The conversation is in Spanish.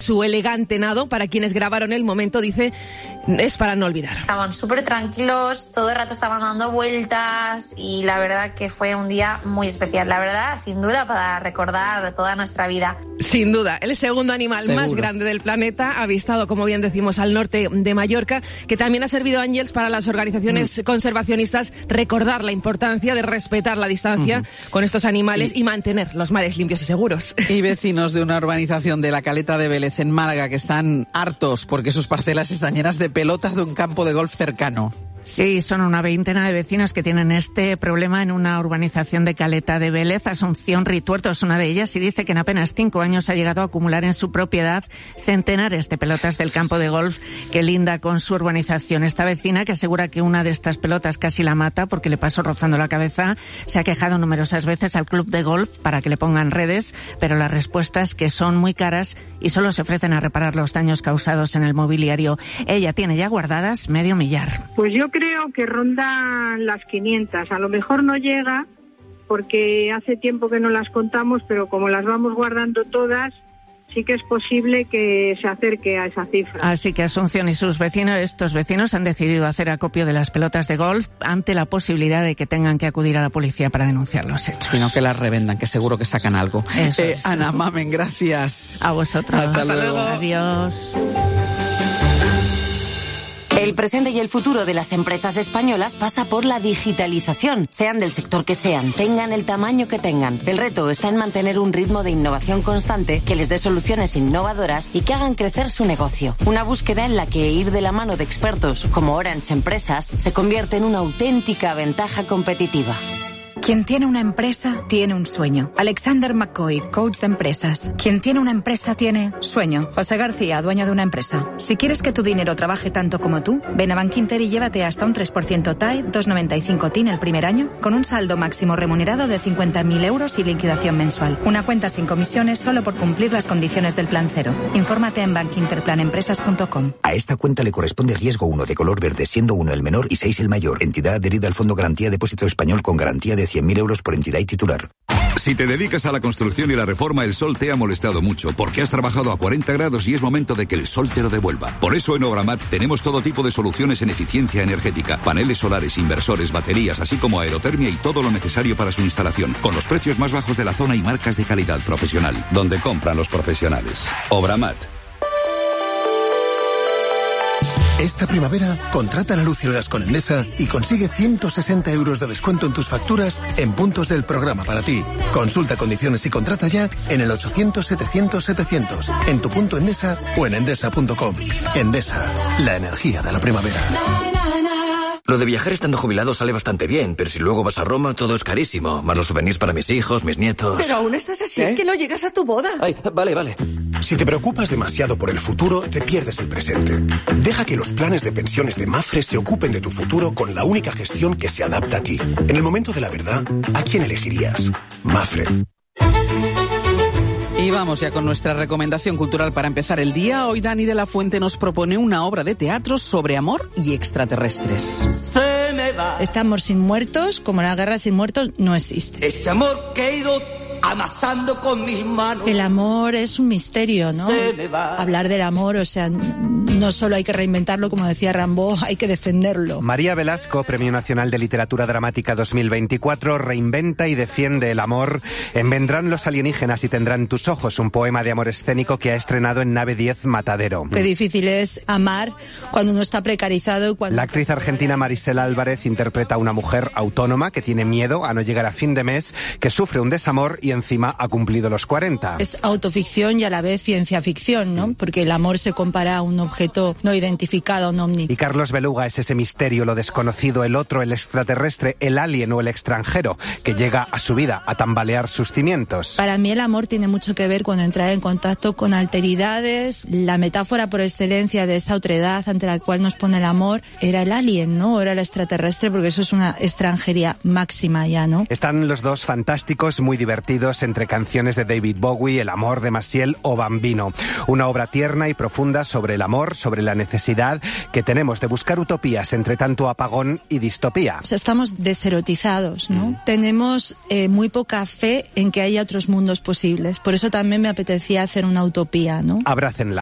su elegante nado. Para quienes grabaron el momento, dice, es para no olvidar. Estaban súper tranquilos, todo el rato estaban dando vueltas y la verdad que fue un día muy especial. La verdad, sin duda, para recordar toda nuestra vida. Sin duda, el segundo animal más grande del planeta, avistado, como bien decimos, al norte de Mallorca, que también ha servido, Ángels, para las organizaciones conservacionistas recordar la importancia de respetar la distancia con estos animales y mantener los mares limpios y seguros. Y vecinos de una urbanización de la Caleta de Vélez en Málaga que están hartos porque sus parcelas están llenas de pelotas de un campo de golf cercano. Sí, son una veintena de vecinos que tienen este problema en una urbanización de Caleta de Vélez. Asunción Rituerto es una de ellas y dice que en apenas 5 años ha llegado a acumular en su propiedad centenares de pelotas del campo de golf que linda con su urbanización. Esta vecina, que asegura que una de estas pelotas casi la mata porque le pasó rozando la cabeza, se ha quejado numerosas veces al club de golf para que le pongan redes, pero la respuesta es que son muy caras y solo se ofrecen a reparar los daños causados en el mobiliario. Ella tiene ya guardadas medio millar. Pues yo creo que rondan las 500. A lo mejor no llega porque hace tiempo que no las contamos, pero como las vamos guardando todas, sí que es posible que se acerque a esa cifra. Así que Asunción y estos vecinos han decidido hacer acopio de las pelotas de golf ante la posibilidad de que tengan que acudir a la policía para denunciar los hechos. Sino que las revendan, que seguro que sacan algo. Eso es. Ana Mamen, gracias. A vosotros. Hasta luego. Adiós. El presente y el futuro de las empresas españolas pasa por la digitalización, sean del sector que sean, tengan el tamaño que tengan. El reto está en mantener un ritmo de innovación constante que les dé soluciones innovadoras y que hagan crecer su negocio. Una búsqueda en la que ir de la mano de expertos como Orange Empresas se convierte en una auténtica ventaja competitiva. Quien tiene una empresa, tiene un sueño. Alexander McCoy, coach de empresas. Quien tiene una empresa, tiene sueño. José García, dueño de una empresa. Si quieres que tu dinero trabaje tanto como tú, ven a Bankinter y llévate hasta un 3% TAE, 2,95 TIN el primer año, con un saldo máximo remunerado de 50.000 euros y liquidación mensual. Una cuenta sin comisiones solo por cumplir las condiciones del Plan Cero. Infórmate en bankinterplanempresas.com. A esta cuenta le corresponde riesgo 1 de color verde, siendo 1 el menor y 6 el mayor. Entidad adherida al Fondo Garantía Depósito Español con garantía de 100.000 euros por entidad y titular. Si te dedicas a la construcción y la reforma, el sol te ha molestado mucho porque has trabajado a 40 grados y es momento de que el sol te lo devuelva. Por eso en Obramat tenemos todo tipo de soluciones en eficiencia energética, paneles solares, inversores, baterías, así como aerotermia y todo lo necesario para su instalación, con los precios más bajos de la zona y marcas de calidad profesional, donde compran los profesionales. Obramat. Esta primavera, contrata la luz y el gas con Endesa y consigue 160 euros de descuento en tus facturas en puntos del programa para ti. Consulta condiciones y contrata ya en el 800-700-700, en tu punto Endesa o en endesa.com. Endesa, la energía de la primavera. Lo de viajar estando jubilado sale bastante bien, pero si luego vas a Roma todo es carísimo. Más los souvenirs para mis hijos, mis nietos... Pero aún estás así, que no llegas a tu boda. Ay, vale. Si te preocupas demasiado por el futuro, te pierdes el presente. Deja que los planes de pensiones de Mapfre se ocupen de tu futuro con la única gestión que se adapta a ti. En el momento de la verdad, ¿a quién elegirías? Mapfre. Y vamos ya con nuestra recomendación cultural para empezar el día. Hoy Dani de la Fuente nos propone una obra de teatro sobre amor y extraterrestres. Este amor sin muertos, como la guerra sin muertos, no existe. Este amor que he ido amasando con mis manos. El amor es un misterio, ¿no? Hablar del amor, o sea, no solo hay que reinventarlo, como decía Rambo, hay que defenderlo. María Velasco, Premio Nacional de Literatura Dramática 2024, reinventa y defiende el amor en Vendrán los alienígenas y tendrán tus ojos, un poema de amor escénico que ha estrenado en Nave 10 Matadero. Qué difícil es amar cuando uno está precarizado. La actriz argentina Marisela Álvarez interpreta a una mujer autónoma que tiene miedo a no llegar a fin de mes, que sufre un desamor y encima ha cumplido los 40. Es autoficción y a la vez ciencia ficción, ¿no? Porque el amor se compara a un objeto no identificado, un ovni. Y Carlos Beluga es ese misterio, lo desconocido, el otro, el extraterrestre, el alien o el extranjero que llega a su vida a tambalear sus cimientos. Para mí el amor tiene mucho que ver con entrar en contacto con alteridades. La metáfora por excelencia de esa otredad ante la cual nos pone el amor era el alien, ¿no? Era el extraterrestre, porque eso es una extranjería máxima ya, ¿no? Están los dos fantásticos, muy divertidos, entre canciones de David Bowie, El amor de Maciel o Bambino. Una obra tierna y profunda sobre el amor, sobre la necesidad que tenemos de buscar utopías entre tanto apagón y distopía. O sea, estamos deserotizados, ¿no? Tenemos muy poca fe en que haya otros mundos posibles. Por eso también me apetecía hacer una utopía, ¿no? Abrácenla.